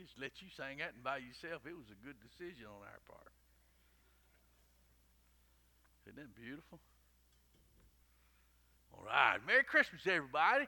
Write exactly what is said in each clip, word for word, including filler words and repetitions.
just let you sing that and by yourself. It was a good decision on our part. Isn't that beautiful? All right. Merry Christmas, everybody.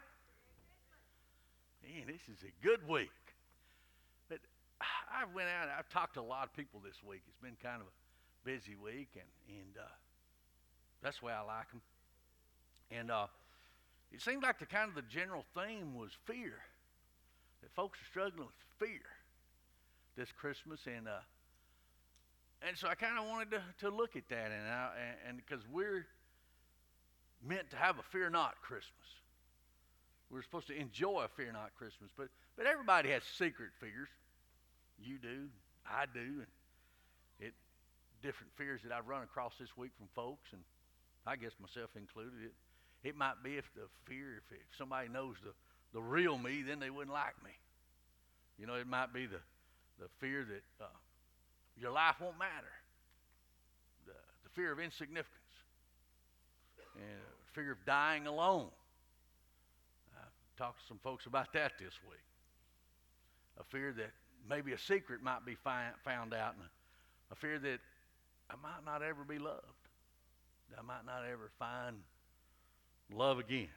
Man, this is a good week. But I went out. I've talked to a lot of people this week. It's been kind of a busy week, and and uh, that's the way I like them. And uh, it seemed like the kind of the general theme was fear. That folks are struggling with fear this Christmas, and uh, and so I kind of wanted to, to look at that, and I, and because we're meant to have a fear not Christmas. We're supposed to enjoy a fear not Christmas, but but everybody has secret fears. You do, I do, and it different fears that I've run across this week from folks, and I guess myself included. It it might be if the fear, if, if somebody knows the the real me, then they wouldn't like me. You know, it might be the the fear that uh, your life won't matter, the the fear of insignificance, and the fear of dying alone. Talked to some folks about that this week. A fear that maybe a secret might be fi- found out, and a, a fear that I might not ever be loved. That I might not ever find love again.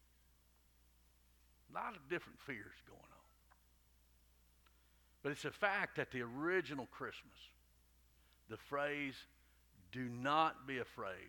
A lot of different fears going on. But it's a fact that the original Christmas, the phrase, do not be afraid,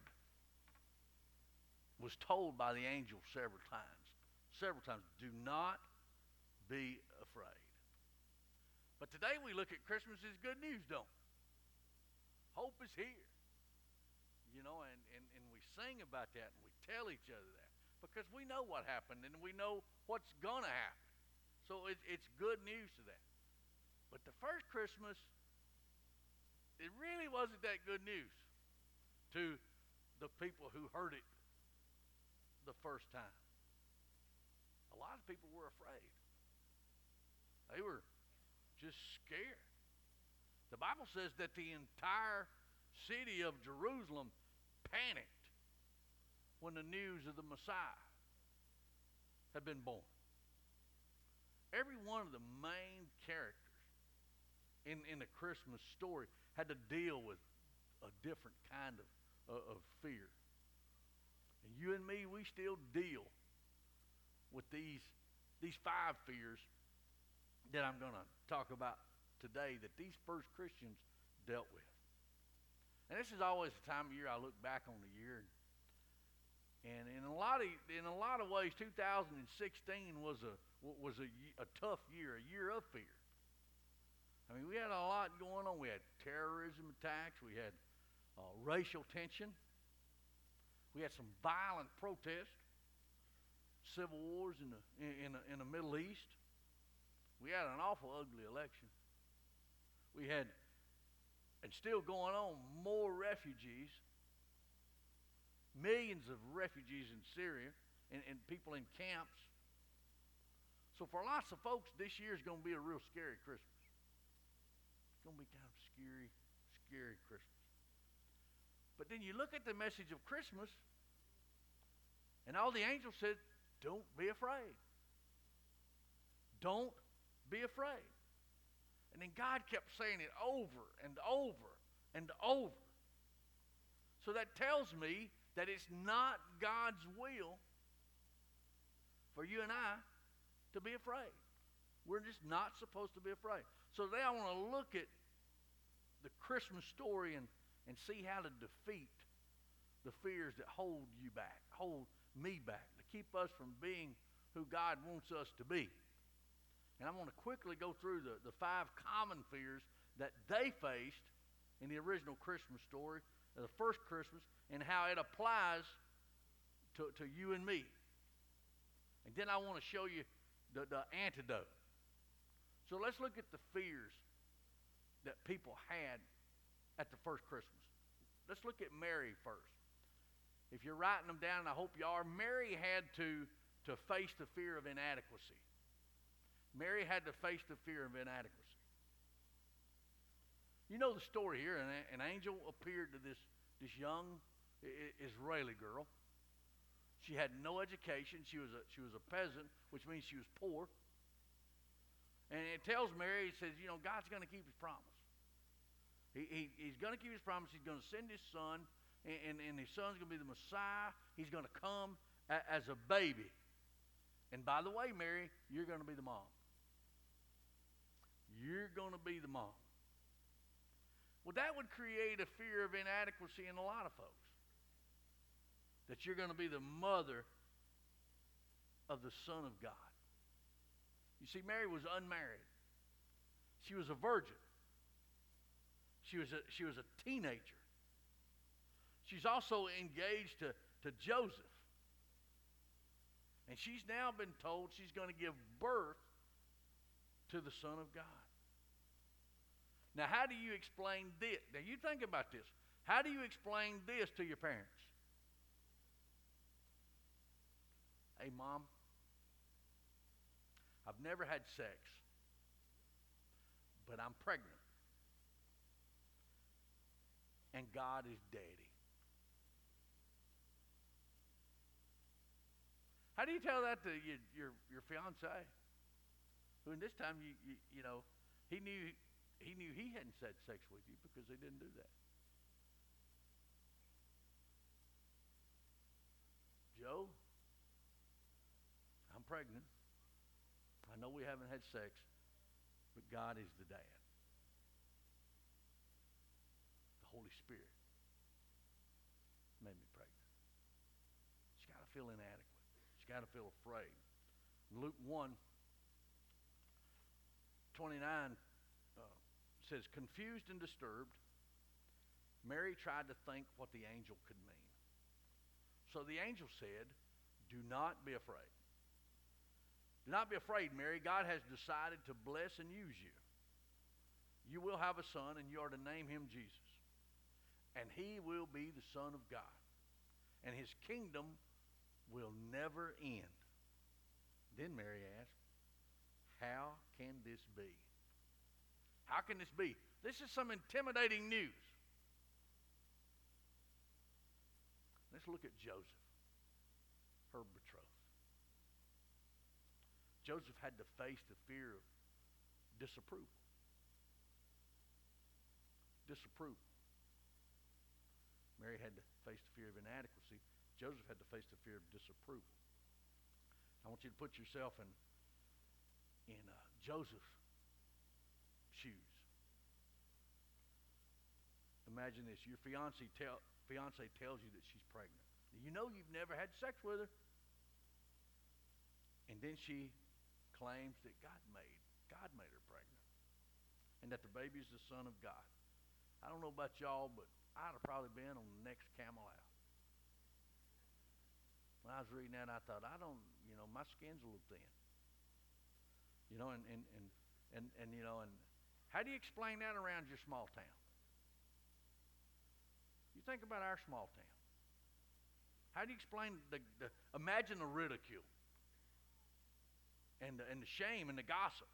was told by the angel several times. Several times, do not be afraid. But today we look at Christmas as good news, don't we? Hope is here. You know, and, and, and we sing about that and we tell each other that because we know what happened and we know what's going to happen. So it, it's good news to that. But the first Christmas, it really wasn't that good news to the people who heard it the first time. A lot of people were afraid. They were just scared. The Bible says that the entire city of Jerusalem panicked when the news of the Messiah had been born. Every one of the main characters in, in the Christmas story had to deal with a different kind of, uh, of fear. And you and me, we still deal with these these five fears that I'm going to talk about today that these first Christians dealt with. And this is always the time of year I look back on the year, and in a lot of in a lot of ways, two thousand sixteen was a was a, a tough year, a year of fear. I mean, we had a lot going on. We had terrorism attacks. We had uh, racial tension. We had some violent protests. Civil wars in the in the, in the Middle East. We had an awful ugly election. We had, and still going on, more refugees, millions of refugees in Syria, and, and people in camps. So for lots of folks, this year is going to be a real scary Christmas. It's going to be kind of scary, scary Christmas. But then you look at the message of Christmas, and all the angels said, don't be afraid. Don't be afraid. And then God kept saying it over and over and over. So that tells me that it's not God's will for you and I to be afraid. We're just not supposed to be afraid. So today I want to look at the Christmas story and, and see how to defeat the fears that hold you back, hold me back, to keep us from being who God wants us to be. And I want to quickly go through the, the five common fears that they faced in the original Christmas story, the first Christmas, and how it applies to, to you and me. And then I want to show you the, the antidote. So let's look at the fears that people had at the first Christmas. Let's look at Mary first. If you're writing them down, and I hope you are, Mary had to, to face the fear of inadequacy. Mary had to face the fear of inadequacy. You know the story here. An, an angel appeared to this, this young Israeli girl. She had no education. She was a, she was a peasant, which means she was poor. And it tells Mary, he says, you know, God's going to keep his promise. He, he, he's going to keep his promise. He's going to send his son, and, and, and his son's going to be the Messiah. He's going to come a, as a baby. And by the way, Mary, you're going to be the mom. You're going to be the mom. Well, that would create a fear of inadequacy in a lot of folks. That you're going to be the mother of the Son of God. You see, Mary was unmarried. She was a virgin. She was a, she was a teenager. She's also engaged to, to Joseph. And she's now been told she's going to give birth to the Son of God. Now, how do you explain this? Now, you think about this. How do you explain this to your parents? Hey, Mom, I've never had sex, but I'm pregnant. And God is Daddy. How do you tell that to your your, your fiance? Who in this time you, you you know he knew he knew he hadn't had sex with you because they didn't do that. Joe, I'm pregnant. I know we haven't had sex, but God is the dad. The Holy Spirit made me pregnant. She's got to feel inadequate. She's got to feel afraid. Luke one twenty-nine uh, says, confused and disturbed, Mary tried to think what the angel could mean. So the angel said, do not be afraid. Do not be afraid, Mary. God has decided to bless and use you. You will have a son, and you are to name him Jesus. And he will be the Son of God. And his kingdom will never end. Then Mary asked, how can this be? How can this be? This is some intimidating news. Let's look at Joseph, her betrothed. Joseph had to face the fear of disapproval. Disapproval. Mary had to face the fear of inadequacy. Joseph had to face the fear of disapproval. I want you to put yourself in, in uh, Joseph's shoes. Imagine this. Your fiance, tell, fiance tells you that she's pregnant. You know you've never had sex with her. And then she claims that God made, God made her pregnant. And that the baby is the Son of God. I don't know about y'all, but I'd have probably been on the next camel out. When I was reading that, I thought, I don't, you know, my skin's a little thin. You know, and, and, and, and, and you know, and how do you explain that around your small town? You think about our small town. How do you explain the, the imagine the ridicule and the, and the shame and the gossip?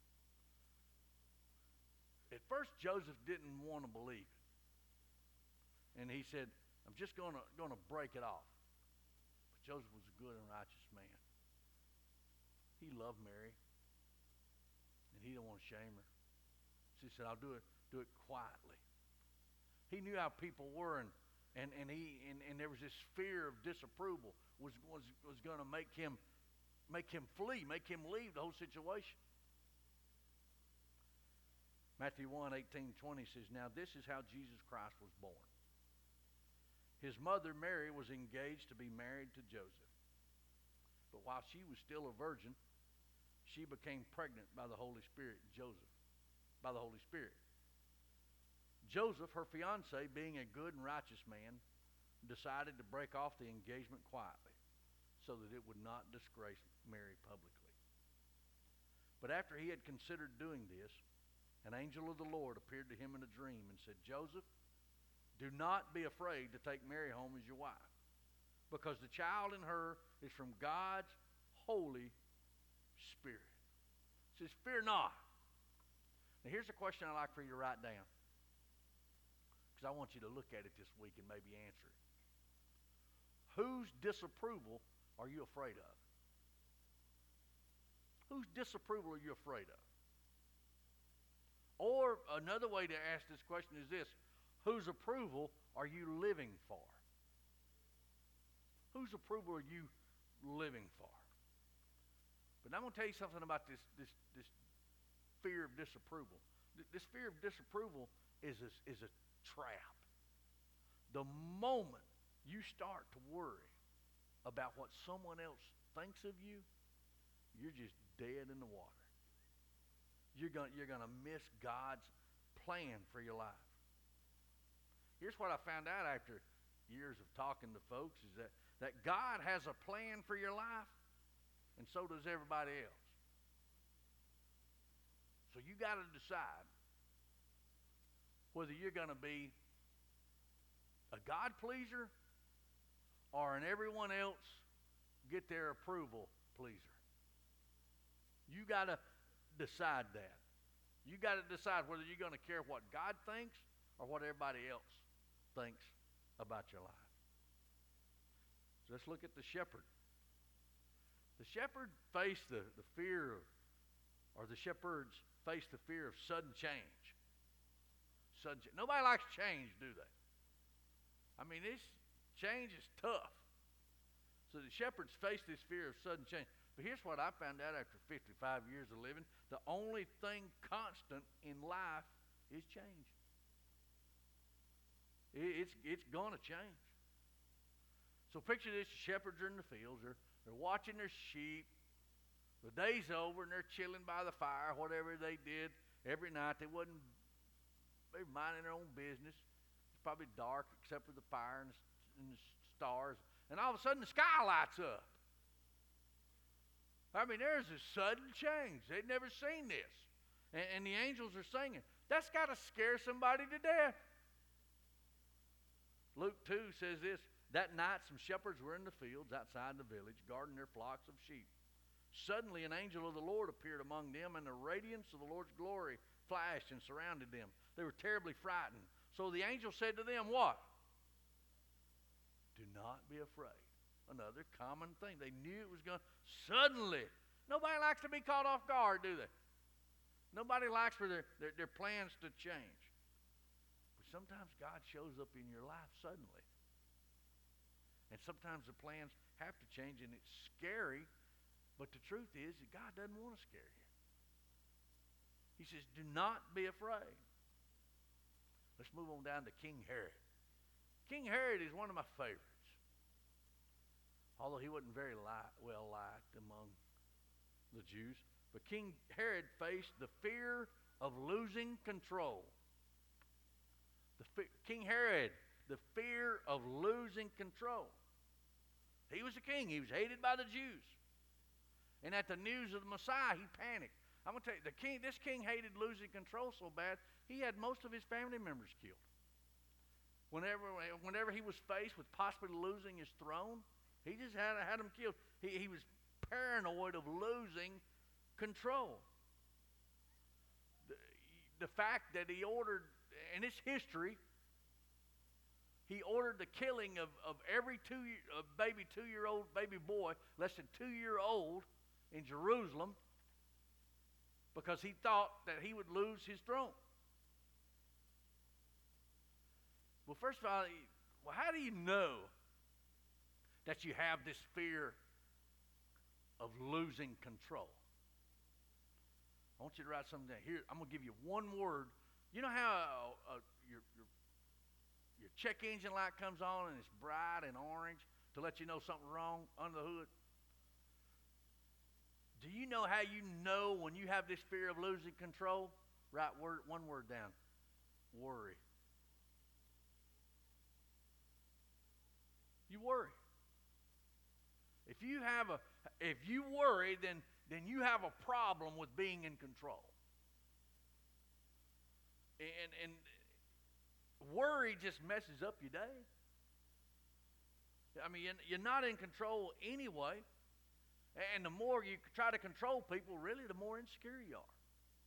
At first, Joseph didn't want to believe it. And he said, I'm just going to going to break it off. But Joseph was a good and righteous man. He loved Mary. And he didn't want to shame her. So he said, I'll do it, do it quietly. He knew how people were, and and, and he and, and there was this fear of disapproval was was, was going to make him make him flee, make him leave the whole situation. Matthew one, eighteen, twenty says, now this is how Jesus Christ was born. His mother, Mary, was engaged to be married to Joseph. But while she was still a virgin, she became pregnant by the Holy Spirit, Joseph, by the Holy Spirit. Joseph, her fiance, being a good and righteous man, decided to break off the engagement quietly so that it would not disgrace Mary publicly. But after he had considered doing this, an angel of the Lord appeared to him in a dream and said, Joseph, do not be afraid to take Mary home as your wife, because the child in her is from God's Holy Spirit. It says, fear not. Now here's a question I'd like for you to write down, because I want you to look at it this week and maybe answer it. Whose disapproval are you afraid of? Whose disapproval are you afraid of? Or another way to ask this question is this: whose approval are you living for? Whose approval are you living for? But I'm going to tell you something about this, this, this fear of disapproval. This fear of disapproval is a, is a trap. The moment you start to worry about what someone else thinks of you, you're just dead in the water. You're going you're going to miss God's plan for your life. Here's what I found out after years of talking to folks is that, that God has a plan for your life, and so does everybody else. So you got to decide whether you're going to be a God pleaser or an everyone else get their approval pleaser. You got to decide that. You got to decide whether you're going to care what God thinks or what everybody else thinks about your life. So let's look at the shepherd. The shepherd faced the, the fear of, or the shepherds faced the fear of sudden change. Sudden change. Nobody likes change, do they? I mean, this change is tough. So the shepherds faced this fear of sudden change. But here's what I found out after fifty-five years of living. The only thing constant in life is change. It's, it's going to change. So picture this, shepherds are in the fields. They're, they're watching their sheep. The day's over and they're chilling by the fire, whatever they did every night. They wasn't they were minding their own business. It's probably dark except for the fire and the, and the stars. And all of a sudden the sky lights up. I mean, there's a sudden change. They'd never seen this. And, and the angels are singing. That's got to scare somebody to death. Luke two says this: that night some shepherds were in the fields outside the village, guarding their flocks of sheep. Suddenly an angel of the Lord appeared among them, and the radiance of the Lord's glory flashed and surrounded them. They were terribly frightened. So the angel said to them, what? Do not be afraid. Another common thing. They knew it was going to suddenly. Nobody likes to be caught off guard, do they? Nobody likes for their, their, their plans to change. But sometimes God shows up in your life suddenly. And sometimes the plans have to change, and it's scary. But the truth is that God doesn't want to scare you. He says, do not be afraid. Let's move on down to King Herod. King Herod is one of my favorites. Although he wasn't very li- well liked among the Jews. But King Herod faced the fear of losing control. The fe- King Herod, the fear of losing control. He was a king. He was hated by the Jews. And at the news of the Messiah, he panicked. I'm going to tell you, the king, this king hated losing control so bad, he had most of his family members killed. Whenever, whenever he was faced with possibly losing his throne, he just had, had them killed. He, he was paranoid of losing control. The, the fact that he ordered, and it's history, he ordered the killing of, of every two uh, baby two-year-old baby boy, less than two-year-old, in Jerusalem, because he thought that he would lose his throne. Well, first of all, well, how do you know that you have this fear of losing control? I want you to write something down. Here, I'm going to give you one word. You know how uh, uh, your, your, your check engine light comes on and it's bright and orange to let you know something's wrong under the hood? Do you know how you know when you have this fear of losing control? Write word, one word down. Worry. You worry. If you have a, if you worry, then, then you have a problem with being in control. And, and worry just messes up your day. I mean, you're, you're not in control anyway. And the more you try to control people, really, the more insecure you are.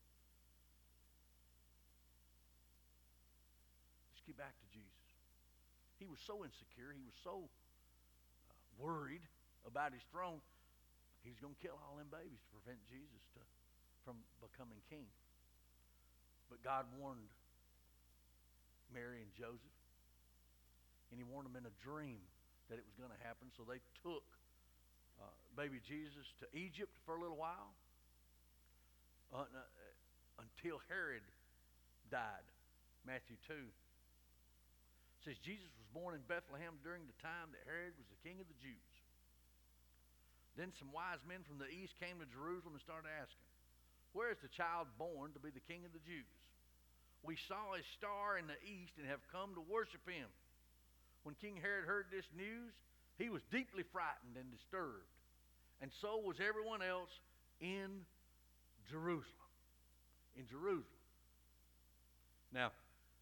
Let's get back to Jesus. He was so insecure. He was so uh, worried about his throne. He was going to kill all them babies to prevent Jesus to, from becoming king. But But God warned Mary and Joseph, and he warned them in a dream that it was going to happen. So they took uh, baby Jesus to Egypt for a little while uh, uh, until Herod died. Matthew two says Jesus was born in Bethlehem during the time that Herod was the king of the Jews. Then some wise men from the east came to Jerusalem and started asking, "Where is the child born to be the king of the Jews? We saw his star in the east and have come to worship him." When King Herod heard this news, he was deeply frightened and disturbed, and so was everyone else in Jerusalem. In Jerusalem. Now,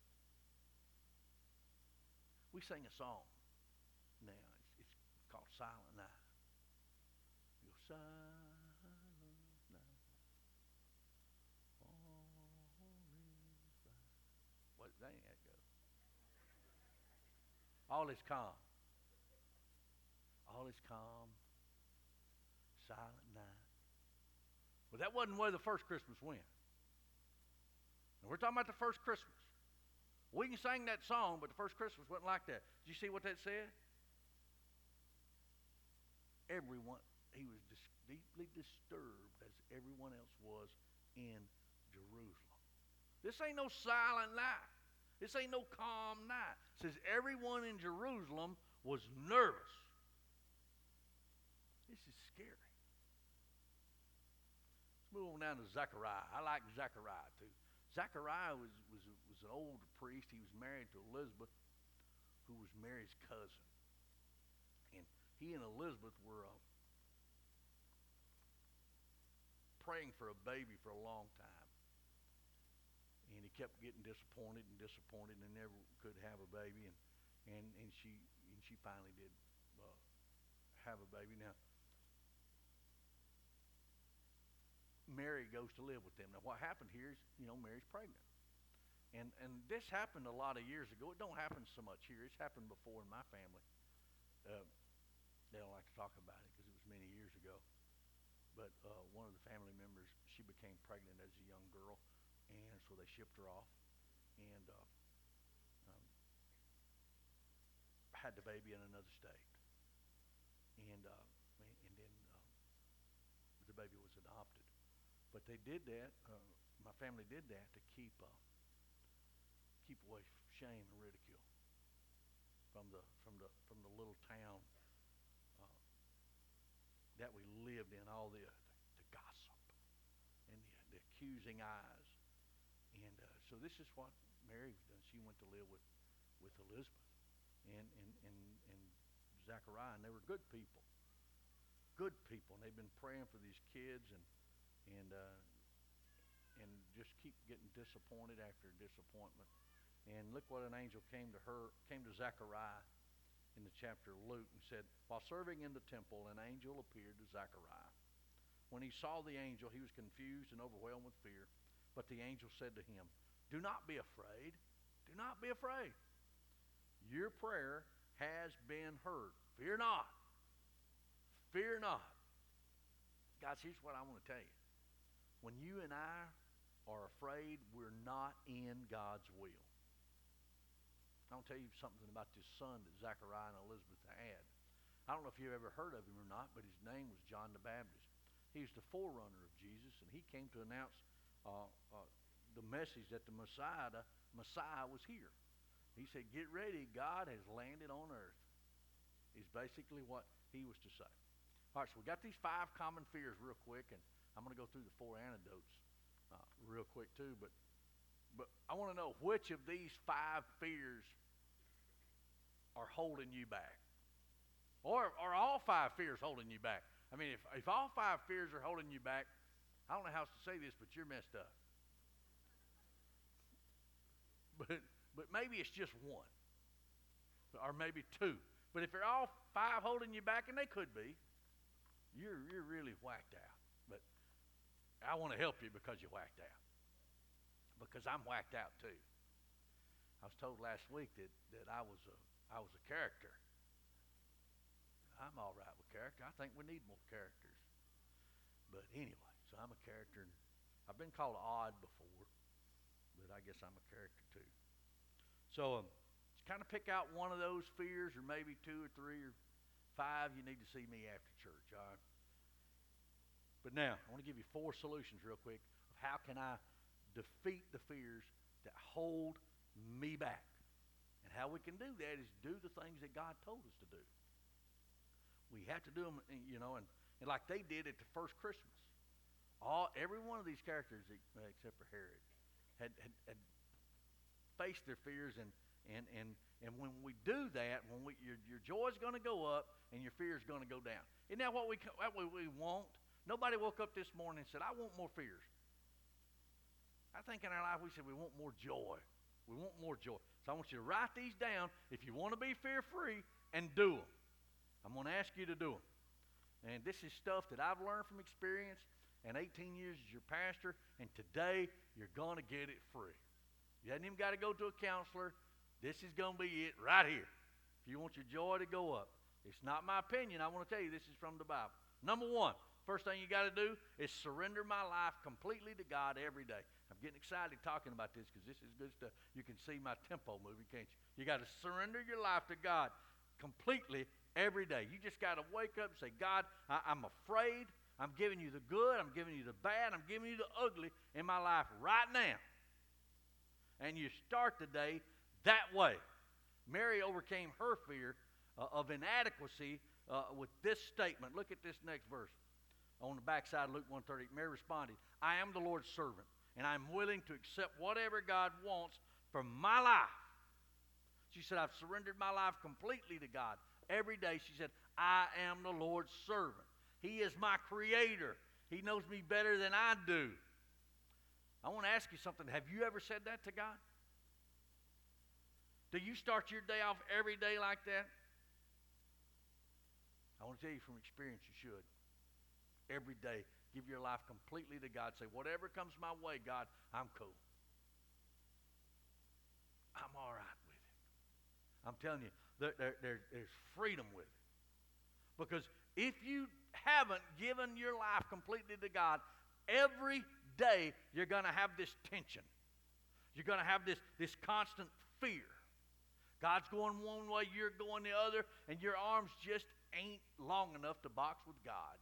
we sing a song now. It's, it's called Silent Night. You go, Silent Night. All is bright. What, that ain't that go. All is calm. All is calm. Silent night. Well, that wasn't where the first Christmas went. And we're talking about the first Christmas. We can sing that song, but the first Christmas wasn't like that. Did you see what that said? Everyone, he was dis- deeply disturbed as everyone else was in Jerusalem. This ain't no silent night. This ain't no calm night. It says everyone in Jerusalem was nervous. This is scary. Let's move on down to Zechariah. I like Zechariah too. Zechariah was, was, was an old priest. He was married to Elizabeth, who was Mary's cousin. And he and Elizabeth were uh, praying for a baby for a long time. And he kept getting disappointed and disappointed and never could have a baby. And, and, and, she, and she finally did uh, have a baby. Now, Mary goes to live with them. Now, what happened here is, you know, Mary's pregnant. And and this happened a lot of years ago. It don't happen so much here. It's happened before in my family. Uh, they don't like to talk about it because it was many years ago. But uh, one of the family members, she became pregnant as a young girl, and so they shipped her off and uh, um, had the baby in another state. And uh, and then um, the baby was adopted. But they did that. Uh, my family did that to keep uh, keep away shame and ridicule from the from the from the little town uh, that we lived in. All the the gossip and the, the accusing eyes. And uh, so this is what Mary done. She went to live with with Elizabeth and and and and Zechariah, and they were good people. Good people, and they've been praying for these kids and. and uh, and just keep getting disappointed after disappointment. And look what an angel came to her, came to Zechariah in the chapter of Luke and said, while serving in the temple, an angel appeared to Zechariah. When he saw the angel, he was confused and overwhelmed with fear. But the angel said to him, "Do not be afraid. Do not be afraid. Your prayer has been heard. Fear not. Fear not." Guys, here's what I want to tell you. When you and I are afraid, we're not in God's will. I'll tell you something about this son that Zechariah and Elizabeth had. I don't know if you've ever heard of him or not, but his name was John the Baptist. He was the forerunner of Jesus, and he came to announce uh, uh, the message that the Messiah, the Messiah was here. He said, "Get ready, God has landed on earth," is basically what he was to say. All right, so we got these five common fears real quick, and I'm going to go through the four antidotes uh, real quick too. But but I want to know which of these five fears are holding you back, or are all five fears holding you back? I mean, if if all five fears are holding you back, I don't know how else to say this, but you're messed up. But but maybe it's just one, or maybe two. But if they're all five holding you back, and they could be, you're you're really whacked out. But I want to help you because you're whacked out. Because I'm whacked out too. I was told last week that, that I was a I was a character. I'm all right with character. I think we need more characters. But anyway, so I'm a character. And I've been called odd before, but I I guess I'm a character too. So um, kind of pick out one of those fears, or maybe two or three or five. You need to see me after church, all right? But now, I want to give you four solutions real quick of how can I defeat the fears that hold me back. And how we can do that is do the things that God told us to do. We have to do them, you know, and, and like they did at the first Christmas. All every one of these characters, except for Herod, had, had, had faced their fears, and and and and when we do that, when we your your joy is going to go up and your fear is going to go down. Isn't that what we what we want? Nobody woke up this morning and said, "I want more fears." I think in our life we said we want more joy. We want more joy. So I want you to write these down if you want to be fear-free, and do them. I'm going to ask you to do them. And this is stuff that I've learned from experience and eighteen years as your pastor, and today you're going to get it free. You haven't even got to go to a counselor. This is going to be it right here. If you want your joy to go up. It's not my opinion. I want to tell you this is from the Bible. Number one, first thing you got to do is surrender my life completely to God every day. I'm getting excited talking about this because this is good stuff. You can see my tempo moving, can't you? You got to surrender your life to God completely every day. You just got to wake up and say, God, I, I'm afraid. I'm giving you the good. I'm giving you the bad. I'm giving you the ugly in my life right now. And you start the day that way. Mary overcame her fear uh, of inadequacy uh, with this statement. Look at this next verse. On the backside of Luke one thirty, Mary responded, I am the Lord's servant, and I'm willing to accept whatever God wants for my life. She said, I've surrendered my life completely to God. Every day she said, I am the Lord's servant. He is my creator. He knows me better than I do. I want to ask you something. Have you ever said that to God? Do you start your day off every day like that? I want to tell you from experience, you should. Every day, give your life completely to God. Say, whatever comes my way, God, I'm cool. I'm all right with it. I'm telling you, there, there, there, there's freedom with it. Because if you haven't given your life completely to God, every day you're going to have this tension. You're going to have this, this constant fear. God's going one way, you're going the other, and your arms just ain't long enough to box with God.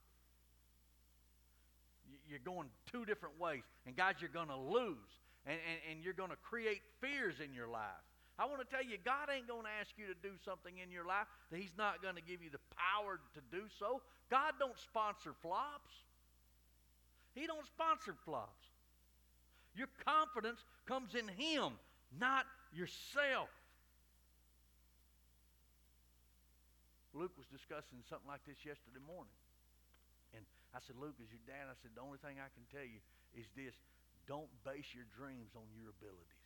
You're going two different ways. And guys, you're going to lose. And, and, and you're going to create fears in your life. I want to tell you, God ain't going to ask you to do something in your life that He's not going to give you the power to do so. God don't sponsor flops. He don't sponsor flops. Your confidence comes in Him, not yourself. Luke was discussing something like this yesterday morning. And I said, Luke, as your dad, I said, the only thing I can tell you is this. Don't base your dreams on your abilities.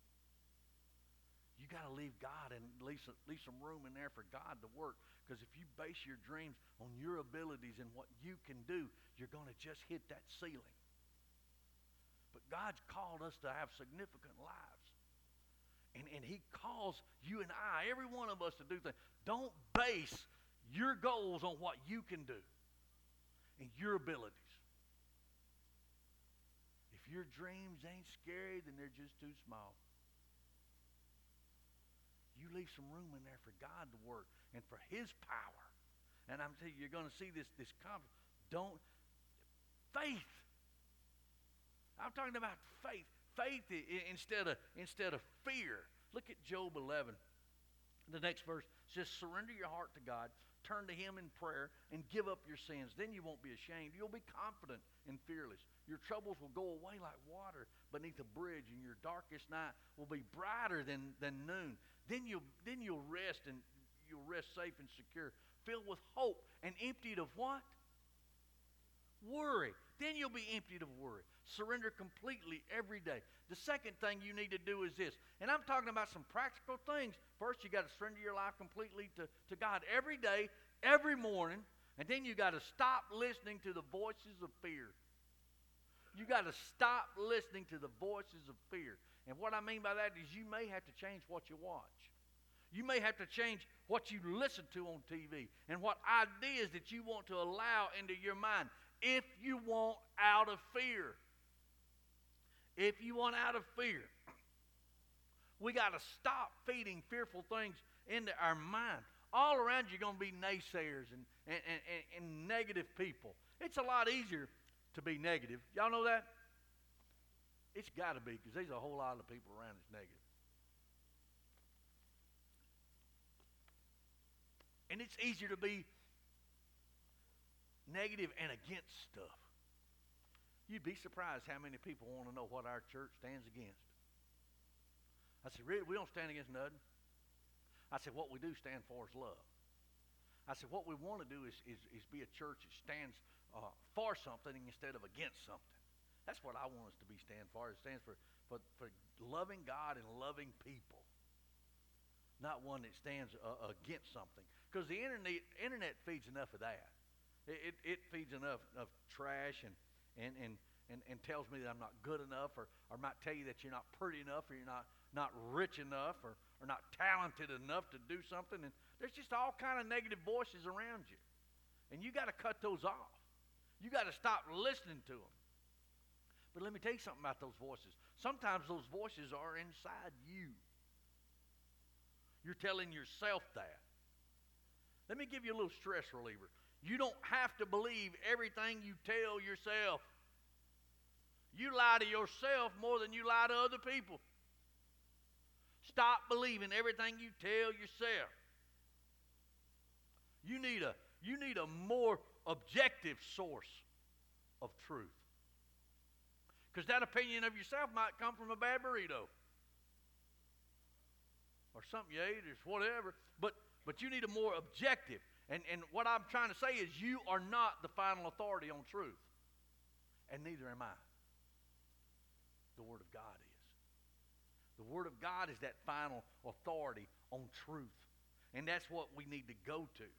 You got to leave God and leave some, leave some room in there for God to work. Because if you base your dreams on your abilities and what you can do, you're going to just hit that ceiling. But God's called us to have significant lives. And, and He calls you and I, every one of us, to do things. Don't base your goals on what you can do and your abilities. If your dreams ain't scary, then they're just too small. You leave some room in there for God to work and for His power. And I'm telling you, you're going to see this, this confidence. Don't, faith. I'm talking about faith. Faith instead of, instead of fear. Look at Job eleven. The next verse says, surrender your heart to God, turn to Him in prayer, and give up your sins. Then you won't be ashamed. You'll be confident and fearless. Your troubles will go away like water beneath a bridge, and your darkest night will be brighter than, than noon. Then you'll, then you'll rest, and you'll rest safe and secure, filled with hope and emptied of what? Worry. Then you'll be emptied of worry. Surrender completely every day. The second thing you need to do is this. And I'm talking about some practical things. First, you got to surrender your life completely to, to God every day, every morning. And then you got to stop listening to the voices of fear. You got to stop listening to the voices of fear. And what I mean by that is you may have to change what you watch. You may have to change what you listen to on T V and what ideas that you want to allow into your mind if you want out of fear. If you want out of fear. We got to stop feeding fearful things into our mind. All around you are going to be naysayers and, and, and, and negative people. It's a lot easier to be negative. Y'all know that? It's got to be, because there's a whole lot of people around that's negative. And it's easier to be negative and against stuff. You'd be surprised how many people want to know what our church stands against. I said, really? We don't stand against nothing. I said, what we do stand for is love. I said, what we want to do is, is, is be a church that stands uh, for something instead of against something. That's what I want us to be stand for. It stands for, for, for loving God and loving people. Not one that stands uh, against something. Because the internet, internet feeds enough of that. It, it, it feeds enough of trash and, and, and, and, and tells me that I'm not good enough, or, or might tell you that you're not pretty enough, or you're not, not rich enough, or, or not talented enough to do something. And there's just all kind of negative voices around you. And you got to cut those off. You got to stop listening to them. But let me tell you something about those voices. Sometimes those voices are inside you. You're telling yourself that. Let me give you a little stress reliever. You don't have to believe everything you tell yourself. You lie to yourself more than you lie to other people. Stop believing everything you tell yourself. You need a, you need a more objective source of truth. Because that opinion of yourself might come from a bad burrito. Or something you ate, or whatever. But but you need a more objective. And, and what I'm trying to say is you are not the final authority on truth. And neither am I. The Word of God is. The Word of God is that final authority on truth. And that's what we need to go to.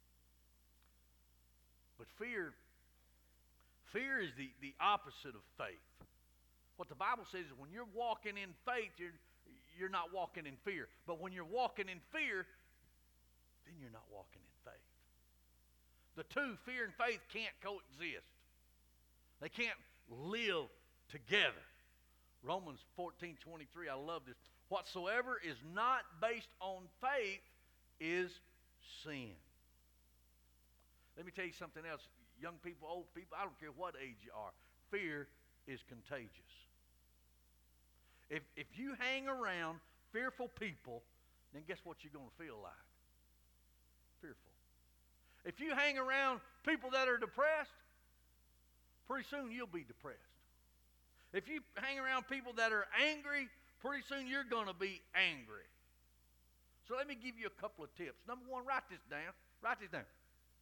But fear, fear is the, the opposite of faith. What the Bible says is when you're walking in faith, you're, you're not walking in fear. But when you're walking in fear, then you're not walking in faith. The two, fear and faith, can't coexist. They can't live together. Romans fourteen twenty-three, I love this. Whatsoever is not based on faith is sin. Let me tell you something else. Young people, old people, I don't care what age you are. Fear is contagious. If, if you hang around fearful people, then guess what you're going to feel like? Fearful. If you hang around people that are depressed, pretty soon you'll be depressed. If you hang around people that are angry, pretty soon you're going to be angry. So let me give you a couple of tips. Number one, write this down. Write this down.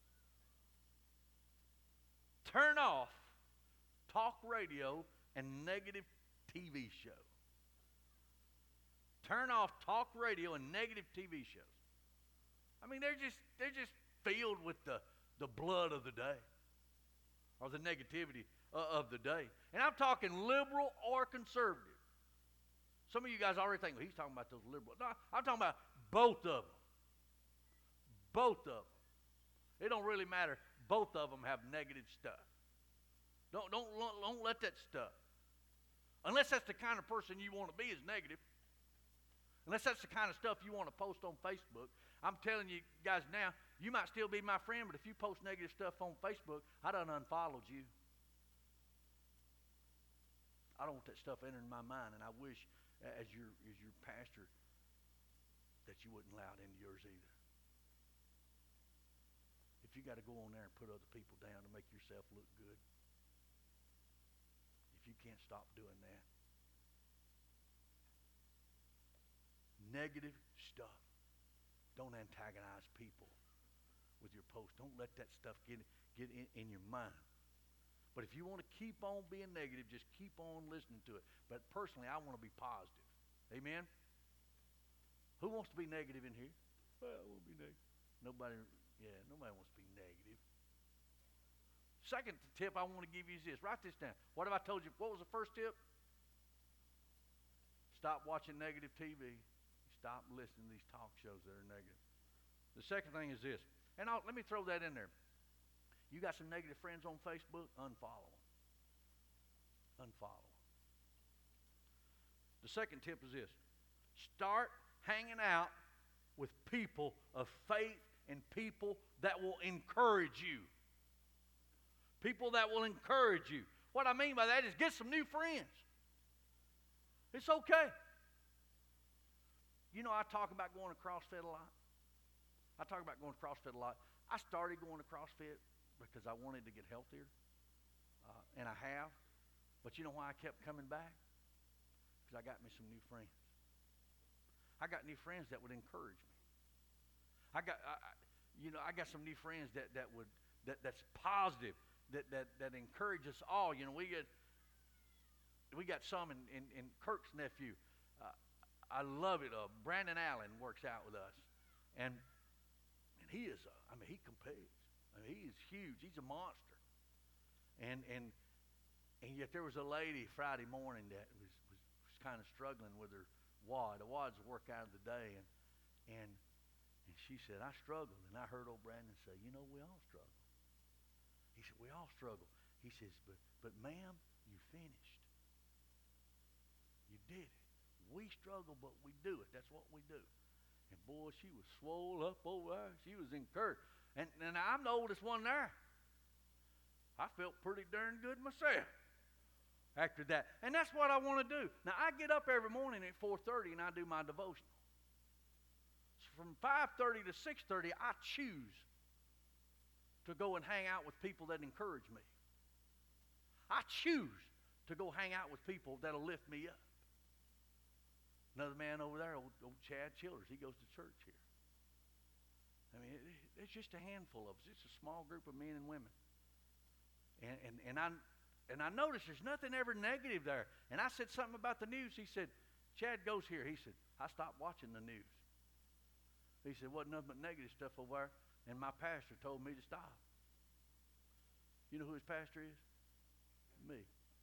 Turn off talk radio and negative T V shows. Turn off talk radio and negative T V shows. I mean, they're just they're just filled with the, the blood of the day, or the negativity uh, of the day. And I'm talking liberal or conservative. Some of you guys already think, well, he's talking about those liberals. No, I'm talking about both of them. Both of them. It don't really matter. Both of them have negative stuff. Don't, don't, don't let that stuff. Unless that's the kind of person you want to be, is negative. Unless that's the kind of stuff you want to post on Facebook. I'm telling you guys now, you might still be my friend, but if you post negative stuff on Facebook, I done unfollowed you. I don't want that stuff entering my mind, and I wish, as your, as your pastor, that you wouldn't allow it into yours either. If you got to go on there and put other people down to make yourself look good, if you can't stop doing that, negative stuff. Don't antagonize people with your post. Don't let that stuff get, get in, in your mind. But if you want to keep on being negative, just keep on listening to it. But personally, I want to be positive. Amen? Who wants to be negative in here? Well, I want to be negative. Nobody, yeah, nobody wants to be negative. Second tip I want to give you is this. Write this down. What have I told you? What was the first tip? Stop watching negative T V. Stop listening to these talk shows that are negative. The second thing is this. And I'll, let me throw that in there. You got some negative friends on Facebook? Unfollow them. Unfollow them. The second tip is this. Start hanging out with people of faith and people that will encourage you. People that will encourage you. What I mean by that is get some new friends. It's okay. You know, I talk about going to CrossFit a lot. I talk about going to CrossFit a lot. I started going to CrossFit because I wanted to get healthier, uh, and I have. But you know why I kept coming back? Because I got me some new friends. I got new friends that would encourage me. I got, I, you know, I got some new friends that, that would that that's positive, that that that encourage us all. You know, we get we got some in in, in Kirk's nephew. Uh, I love it. Uh, Brandon Allen works out with us, and and he is. A, I mean, he competes. I mean, he is huge. He's a monster. And and and yet there was a lady Friday morning that was was, was kind of struggling with her wad. The wad's a workout of the day, and and and she said, I struggled. And I heard old Brandon say, you know, we all struggle. He said, we all struggle. He says, but but ma'am, you finished. You did it. We struggle, but we do it. That's what we do. And boy, she was swole up over there. She was encouraged. And, and I'm the oldest one there. I felt pretty darn good myself after that. And that's what I want to do. Now, I get up every morning at four thirty and I do my devotional. So from five thirty to six thirty, I choose to go and hang out with people that encourage me. I choose to go hang out with people that'll lift me up. Another man over there, old, old Chad Childers, he goes to church here. I mean, it, it's just a handful of us. It's a small group of men and women. And, and, and, I, and I noticed there's nothing ever negative there. And I said something about the news. He said, Chad goes here. He said, I stopped watching the news. He said, wasn't nothing but negative stuff over there. And my pastor told me to stop. You know who his pastor is? Me.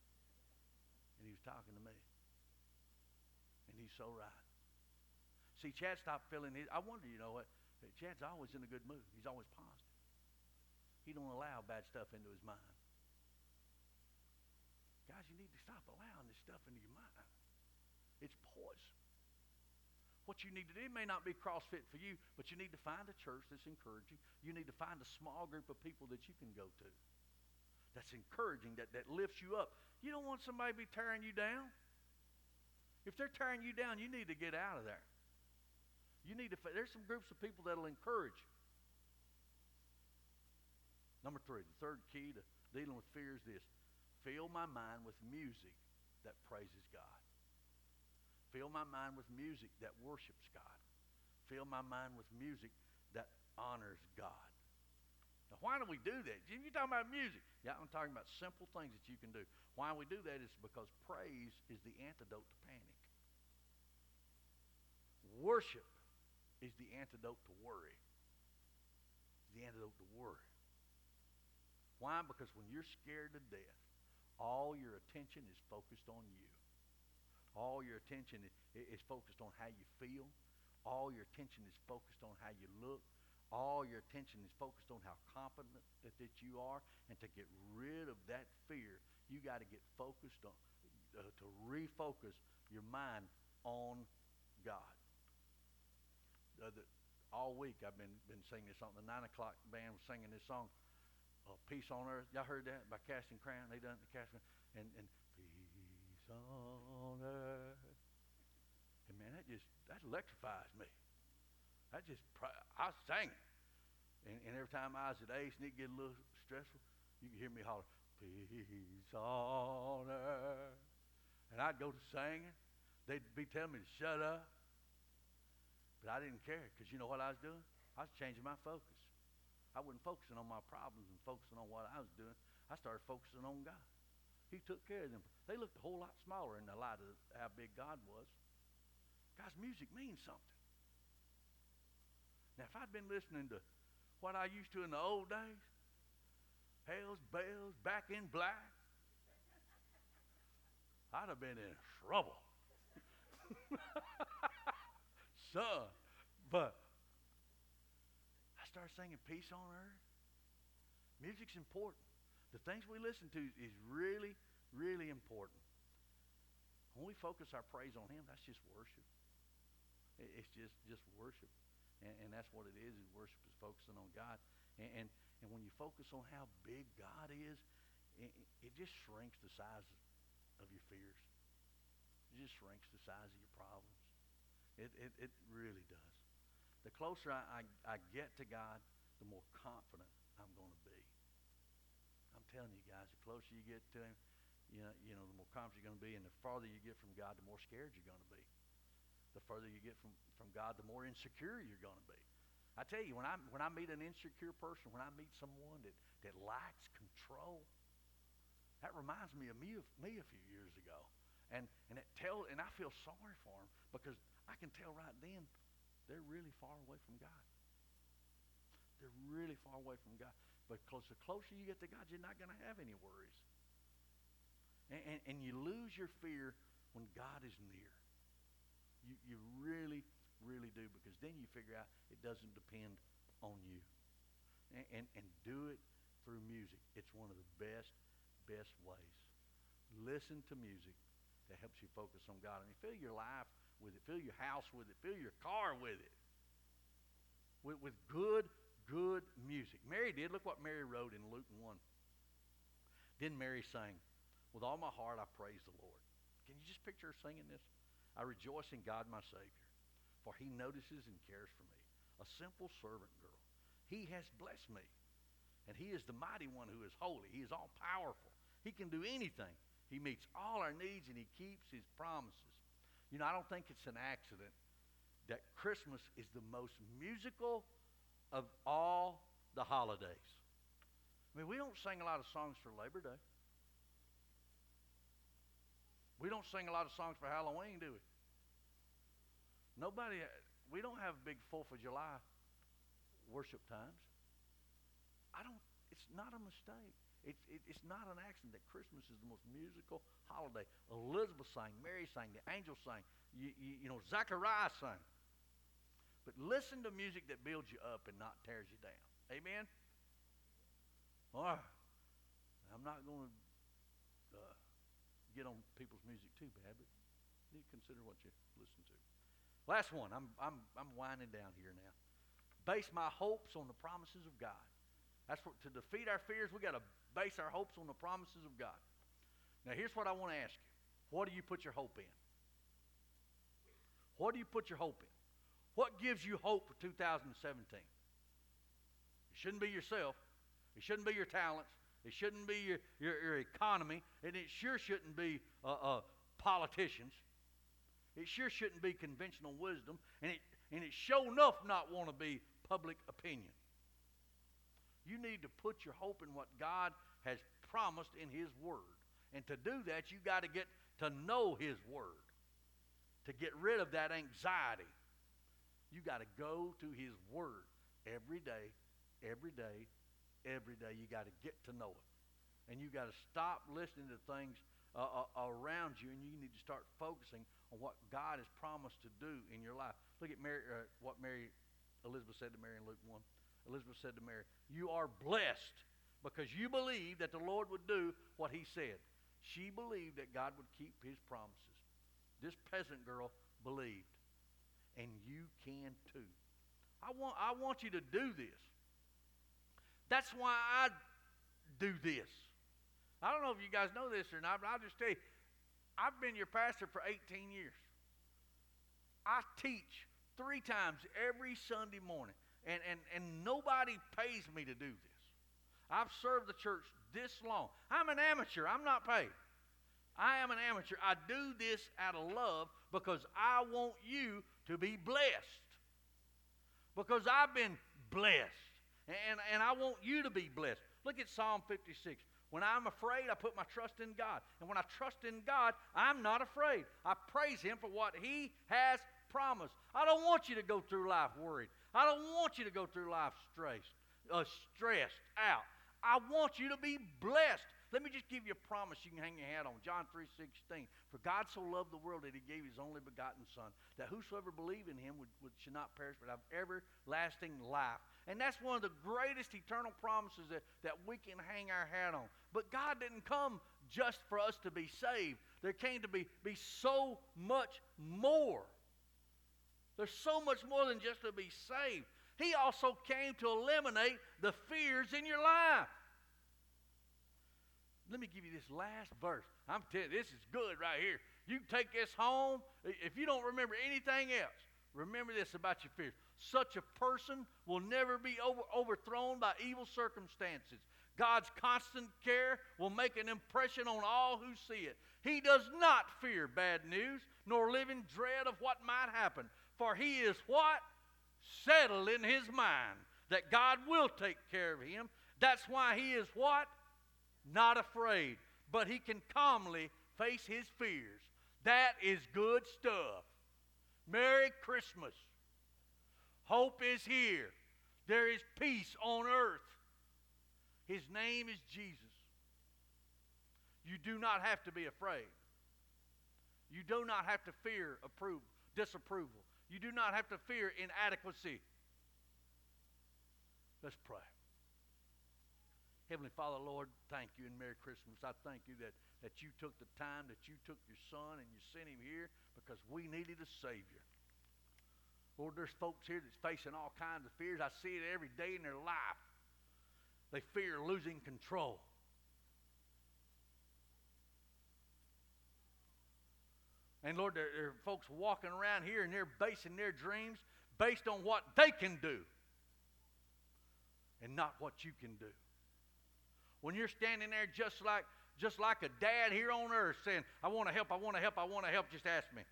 And he was talking to me. And he's so right. See, Chad stopped feeling his, I wonder, you know what, Chad's always in a good mood. He's always positive. He don't allow bad stuff into his mind. Guys, you need to stop allowing this stuff into your mind. It's poison. What you need to do, it may not be CrossFit for you, but you need to find a church that's encouraging. You need to find a small group of people that you can go to that's encouraging, that, that lifts you up. You don't want somebody to be tearing you down. If they're tearing you down, you need to get out of there. You need to, there's some groups of people that'll encourage you. Number three, the third key to dealing with fear is this. Fill my mind with music that praises God. Fill my mind with music that worships God. Fill my mind with music that honors God. Now, why do we do that? You're talking about music. Yeah, I'm talking about simple things that you can do. Why we do that is because praise is the antidote to panic. Worship is the antidote to worry. The antidote to worry. Why? Because when you're scared to death, all your attention is focused on you. All your attention is focused on how you feel. All your attention is focused on how you look. All your attention is focused on how confident that, that you are. And to get rid of that fear, you got to get focused on, uh, to refocus your mind on God. Uh, the, all week I've been been singing this song. The nine o'clock band was singing this song, uh, "Peace on Earth." Y'all heard that by Casting Crown? They done it the Casting and and peace on earth. And man, that just that electrifies me. That just I sang it, and, and every time I was at Ace and it get a little stressful, you can hear me holler, "Peace on earth," and I'd go to singing. They'd be telling me to shut up. But I didn't care, because you know what I was doing? I was changing my focus. I wasn't focusing on my problems and focusing on what I was doing. I started focusing on God. He took care of them. They looked a whole lot smaller in the light of how big God was. Guys, music means something. Now, if I'd been listening to what I used to in the old days, Hells Bells, Back in Black, I'd have been in trouble. Son, but I started singing "Peace on Earth." Music's important. The things we listen to is really, really important. When we focus our praise on Him, that's just worship. It's just, just worship. And, and that's what it is, is worship is focusing on God. And, and, and when you focus on how big God is, it, it just shrinks the size of your fears. It just shrinks the size of your problems. It, it, it really does. The closer I, I, I get to God, the more confident I'm going to be. I'm telling you guys, the closer you get to Him, you know, you know, the more confident you're going to be, and the farther you get from God, the more scared you're going to be. The further you get from, from God, the more insecure you're going to be. I tell you, when I when I meet an insecure person, when I meet someone that, that lacks control, that reminds me of me of me a few years ago. And and it tell and I feel sorry for them because I can tell right then they're really far away from God. They're really far away from God. But close, the closer you get to God, you're not going to have any worries. And, and, and you lose your fear when God is near. You, you really, really do, because then you figure out it doesn't depend on you. And, and, and do it through music. It's one of the best, best ways. Listen to music that helps you focus on God. I mean, fill your life with it. Fill your house with it. Fill your car with it. With, with good, good music. Mary did. Look what Mary wrote in Luke one. Then Mary sang, "With all my heart I praise the Lord." Can you just picture her singing this? "I rejoice in God my Savior, for He notices and cares for me, a simple servant girl. He has blessed me, and He is the mighty one who is holy. He is all powerful. He can do anything. He meets all our needs, and He keeps His promises." You know, I don't think it's an accident that Christmas is the most musical of all the holidays. I mean, we don't sing a lot of songs for Labor Day. We don't sing a lot of songs for Halloween, do we? Nobody, we don't have big fourth of July worship times. I don't, it's not a mistake. It, it, it's not an accident that Christmas is the most musical holiday. Elizabeth sang, Mary sang, the angels sang, you, you, you know, Zechariah sang. But listen to music that builds you up and not tears you down. Amen? All right. I'm not going to uh, get on people's music too bad, but you need to consider what you listen to. Last one. I'm, I'm, I'm winding down here now. Base my hopes on the promises of God. That's what, to defeat our fears, we got to base our hopes on the promises of God. Now, here's what I want to ask you. What do you put your hope in? What do you put your hope in? What gives you hope for two thousand seventeen? It shouldn't be yourself. It shouldn't be your talents. It shouldn't be your, your, your economy. And it sure shouldn't be uh, uh, politicians. It sure shouldn't be conventional wisdom. And it, and it sure enough not want to be public opinion. You need to put your hope in what God has promised in His Word. And to do that, you got to get to know His Word. To get rid of that anxiety, you got to go to His Word every day, every day, every day. You got to get to know it. And you got to stop listening to things uh, uh, around you, and you need to start focusing on what God has promised to do in your life. Look at Mary, uh, what Mary, Elizabeth said to Mary in Luke one. Elizabeth said to Mary, "You are blessed because you believe that the Lord would do what He said." She believed that God would keep His promises. This peasant girl believed. And you can too. I want, I want you to do this. That's why I do this. I don't know if you guys know this or not, but I'll just tell you, I've been your pastor for eighteen years. I teach three times every Sunday morning. And, and, and nobody pays me to do this. I've served the church this long. I'm an amateur. I'm not paid. I am an amateur. I do this out of love because I want you to be blessed. Because I've been blessed. And, and I want you to be blessed. Look at Psalm fifty-six. When I'm afraid, I put my trust in God. And when I trust in God, I'm not afraid. I praise Him for what He has promised. I don't want you to go through life worried. I don't want you to go through life stressed, uh, stressed out. I want you to be blessed. Let me just give you a promise you can hang your hat on. John three sixteen. For God so loved the world that He gave His only begotten Son, that whosoever believe in Him would, would, should not perish but have everlasting life. And that's one of the greatest eternal promises that, that we can hang our hat on. But God didn't come just for us to be saved. There came to be, be so much more. There's so much more than just to be saved. He also came to eliminate the fears in your life. Let me give you this last verse. I'm telling you, this is good right here. You can take this home. If you don't remember anything else, remember this about your fears. Such a person will never be over, overthrown by evil circumstances. God's constant care will make an impression on all who see it. He does not fear bad news, nor live in dread of what might happen. For he is what? Settled in his mind that God will take care of him. That's why he is what? Not afraid. But he can calmly face his fears. That is good stuff. Merry Christmas. Hope is here. There is peace on earth. His name is Jesus. You do not have to be afraid. You do not have to fear approval, disapproval. You do not have to fear inadequacy. Let's pray. Heavenly Father, Lord, thank you and Merry Christmas. I thank you that, that you took the time, that you took your son and you sent him here because we needed a Savior. Lord, there's folks here that's facing all kinds of fears. I see it every day in their life. They fear losing control. And Lord, there, there are folks walking around here and they're basing their dreams based on what they can do and not what you can do. When you're standing there just like, just like a dad here on earth saying, I want to help, I want to help, I want to help, just ask me.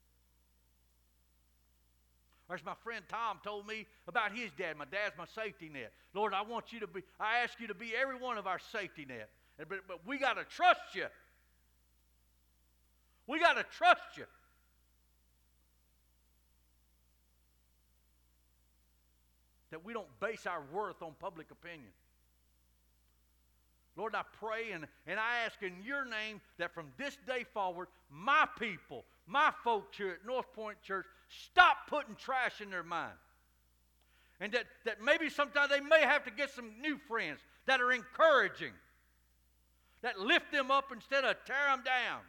Or as my friend Tom told me about his dad, my dad's my safety net. Lord, I want you to be, I ask you to be every one of our safety net. But, but we got to trust you. We got to trust you. That we don't base our worth on public opinion. Lord, I pray and, and I ask in your name that from this day forward, my people, my folks here at North Point Church, stop putting trash in their mind. And that, that maybe sometimes they may have to get some new friends that are encouraging, that lift them up instead of tear them down.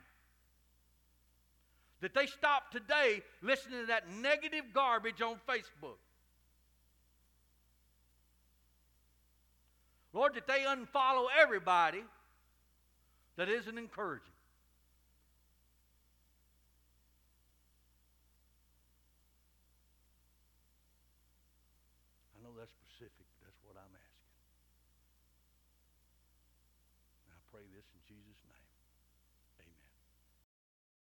That they stop today listening to that negative garbage on Facebook. Lord, that they unfollow everybody that isn't encouraging. I know that's specific, but that's what I'm asking. And I pray this in Jesus' name.